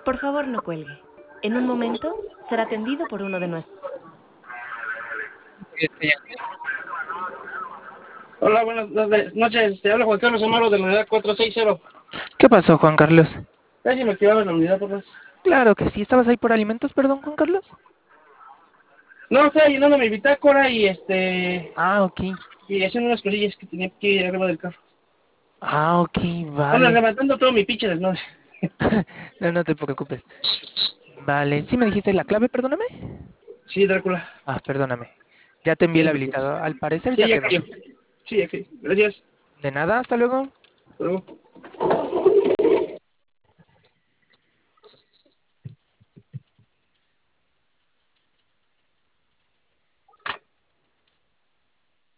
Por favor, no cuelgue. En un momento será atendido por uno de nuestros. Hola, buenas noches. Te habla Juan Carlos Amaro de la unidad 460. ¿Qué pasó, Juan Carlos? Casi me activaron la unidad, por favor. Claro que sí. ¿Estabas ahí por alimentos, perdón, Juan Carlos? No, estaba llenando mi bitácora y Ah, ok. y haciendo unas cosillas que tenía que ir arriba del carro. Ah, ok, Bueno, vale. levantando todo mi pinche desmadre. No, no te preocupes. Vale. ¿Sí me dijiste la clave, perdóname? Sí, Drácula. Ah, perdóname. Ya te envié No el te preocupes. habilitador. Al parecer Sí, ya ya quedó. cayó. Sí, ya cayó. Gracias. De nada, hasta luego. Hasta luego.